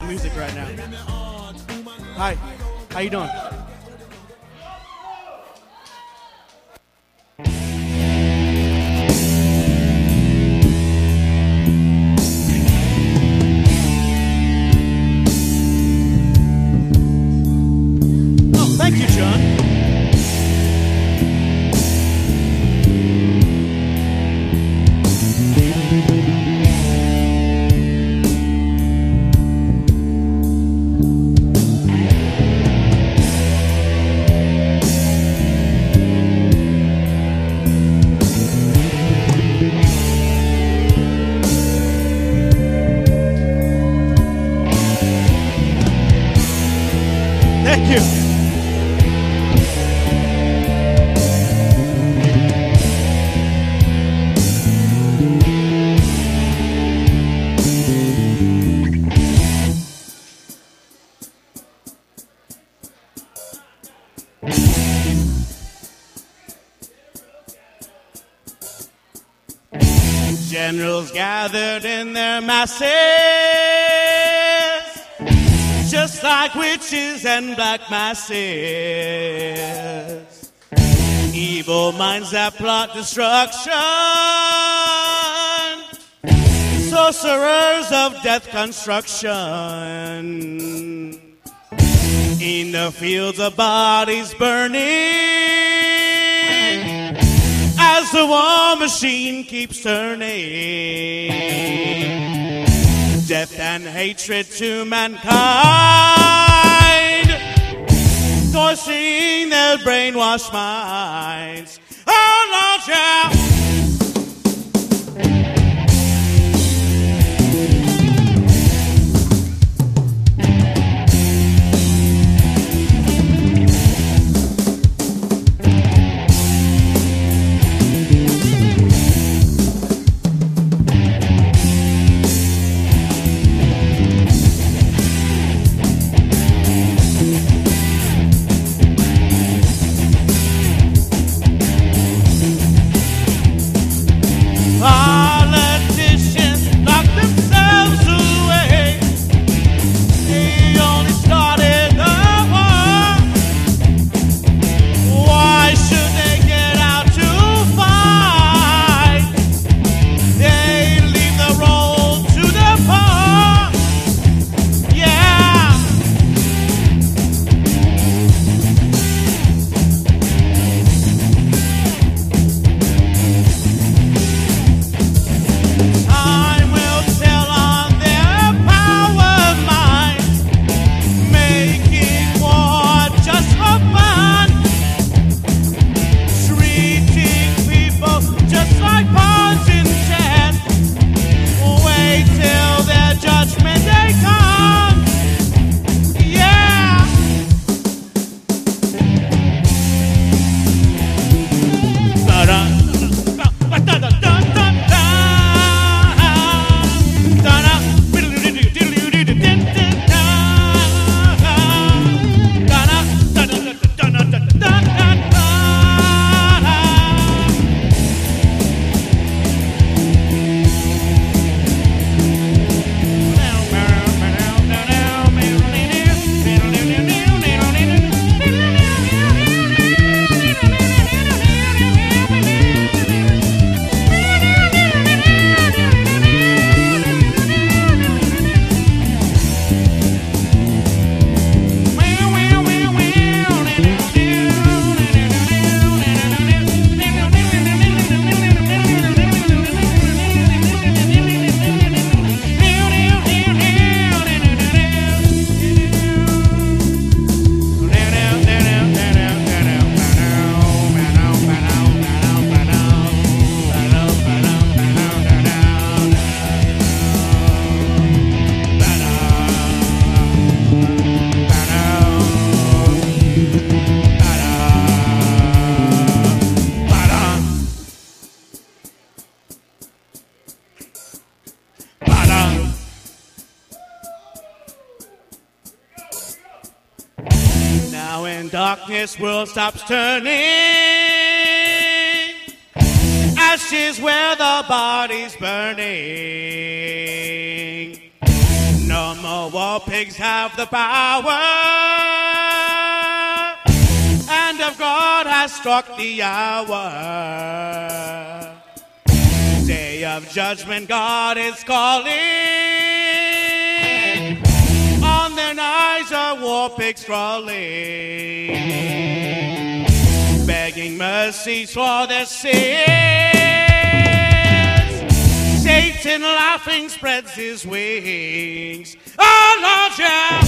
music right now. Hi, how you doing? Oh, thank you, John. Thank you. Generals gathered in their masses, just like witches and black masses. Evil minds that plot destruction, sorcerers of death construction. In the fields of bodies burning, as the war machine keeps turning. Death and hatred to mankind, torturing their brainwashed minds. Oh Lord, yeah. Politicians lock themselves away. They only started the war. Why should they get out to fight? They leave the road to the poor. Yeah. Time will tell on their power minds, making war just for fun, treating people just like pawns in chess. Wait till their judgment day comes. Yeah. Now when darkness world stops turning, ashes where the body's burning. No more war pigs have the power, and of God has struck the hour. Day of judgment, God is calling. On their knives are war pigs crawling, begging mercy for their sins. Satan laughing spreads his wings. Oh Lord, yeah.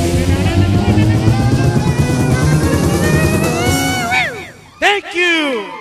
Thank you.